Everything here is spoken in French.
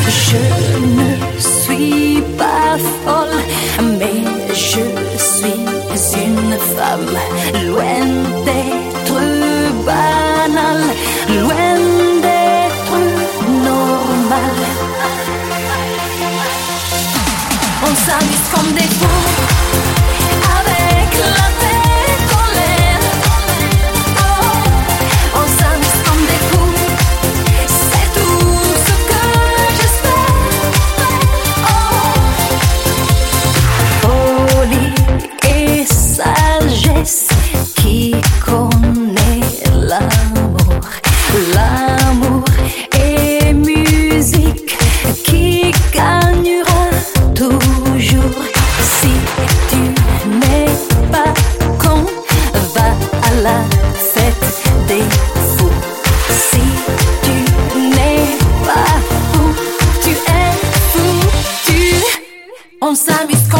Je ne suis pas folle, mais je suis une femme, loin d'être banale, loin d'être normale. On s'amuse comme des fous, avec la tête en l'air. Oh, on s'amuse comme des fous, c'est tout ce que j'espère. Oh, folie et sagesse, qui connaît l'amour, l'amour et musique, qui gagnera toujours. Si tu n'es pas con, va à la fête des fous. Si tu n'es pas fou, tu es foutu. On s'amuse.